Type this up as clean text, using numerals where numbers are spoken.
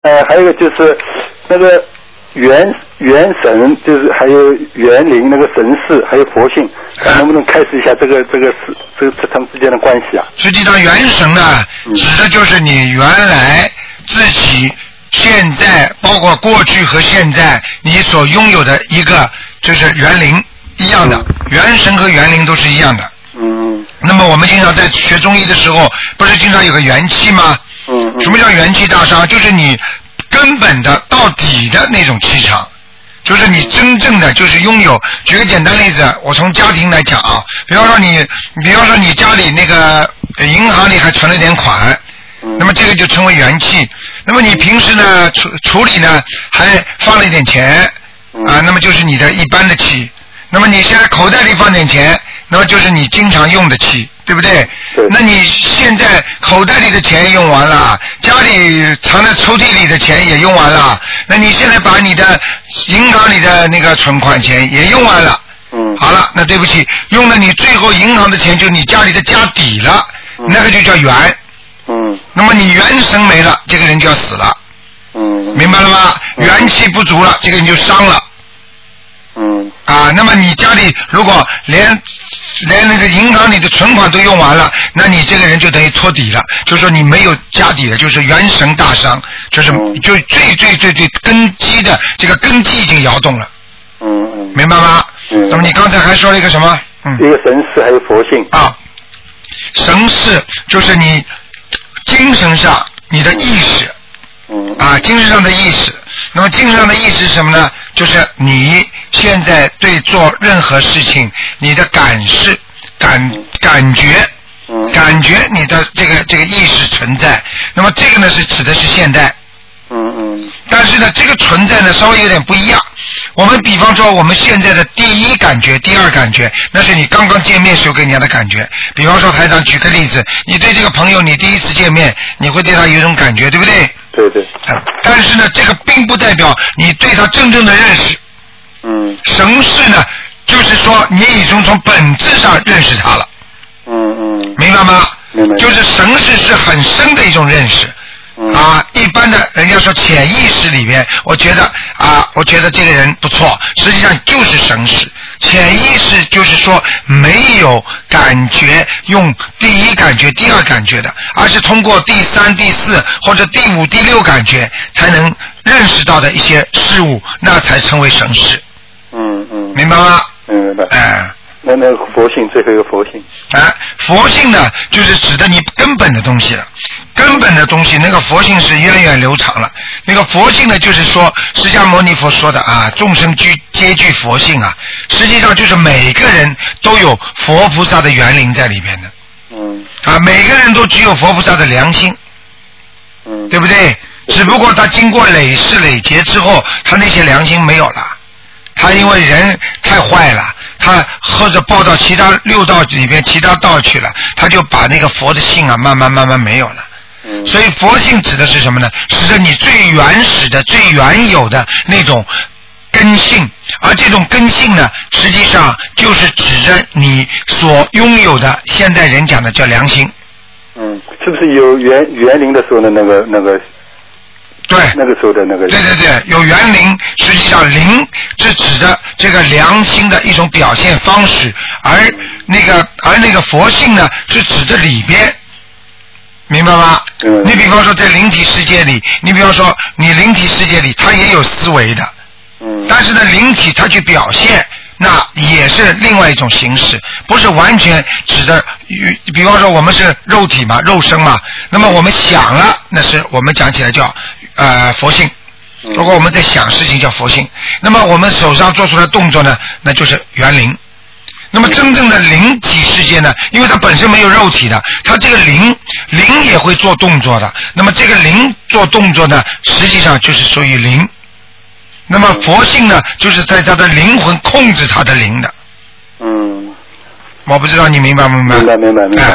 还有一个就是那个元神，就是还有元灵那个神识，还有佛性，能不能开始一下这他们之间的关系啊？ 实际上元神呢，指的就是你原来自己现在包括过去和现在你所拥有的一个就是元灵一样的，元神和元灵都是一样的。那么我们经常在学中医的时候，不是经常有个元气吗？什么叫元气大伤？就是你根本的到底的那种气场，就是你真正的就是拥有。举个简单例子，我从家庭来讲啊，比方说你家里那个银行里还存了点款，那么这个就称为元气。那么你平时呢处理呢还放了一点钱啊，那么就是你的一般的气。那么你现在口袋里放点钱，那么就是你经常用的气，对不对？那你现在口袋里的钱用完了，家里藏在抽屉里的钱也用完了，那你现在把你的银行里的那个存款钱也用完了。好了，那对不起，用了你最后银行的钱，就是你家里的家底了，那个就叫元。那么你元神没了，这个人就要死了。明白了吗？元气不足了，这个人就伤了。那么你家里如果连那个银行里的存款都用完了，那你这个人就等于托底了，就说你没有家底了，就是元神大伤，就是就最根基的这个根基已经摇动了。明白吗？那么你刚才还说了一个什么？ 一个神识还有佛性啊。神识就是你精神上你的意识。精神上的意识。那么精神上的意识是什么呢？就是你现在对做任何事情你的感觉你的这个意识存在。那么这个呢是指的是现在。但是呢这个存在呢稍微有点不一样。我们比方说我们现在的第一感觉第二感觉，那是你刚刚见面时候给人家的感觉。比方说台长举个例子，你对这个朋友你第一次见面你会对他有一种感觉，对不对？ 对。 但是呢这个并不代表你对他真正的认识。神识呢就是说你已经从本质上认识他了。明白吗？ 明白。 就是神识是很深的一种认识。一般的人家说潜意识里边，我觉得这个人不错，实际上就是神识。潜意识就是说没有感觉，用第一感觉第二感觉的，而是通过第三第四或者第五第六感觉才能认识到的一些事物，那才称为神识。明白吗？ 明白。那个佛性，最后一个佛性。 佛性呢，就是指的你根本的东西了。根本的东西，那个佛性是源远流长了。那个佛性呢，就是说释迦牟尼佛说的众生皆具佛性啊，实际上就是每个人都有佛菩萨的园林在里边的。每个人都具有佛菩萨的良心。对不对？只不过他经过累世累劫之后，他那些良心没有了。他因为人太坏了，他或者报到其他六道里边其他道去了，他就把那个佛的性慢慢没有了。所以佛性指的是什么呢？指的你最原始的最原有的那种根性，而这种根性呢实际上就是指着你所拥有的，现代人讲的叫良心。 是不是有园林的时候的那个对， 那个时候的那个对，有园林，实际上灵是指的这个良心的一种表现方式，而那个佛性呢是指的里边。明白吗？你比方说在灵体世界里，你比方说你灵体世界里它也有思维的。但是呢灵体它去表现，那也是另外一种形式，不是完全指的。比方说我们是肉体嘛，肉身嘛，那么我们想了，那是我们讲起来叫佛性。如果我们在想事情叫佛性，那么我们手上做出来动作呢，那就是园灵。那么真正的灵体世界呢，因为它本身没有肉体的，它这个灵也会做动作的。那么这个灵做动作呢，实际上就是属于灵。那么佛性呢，就是在他的灵魂控制他的灵的。我不知道你明白不明白？ 明白。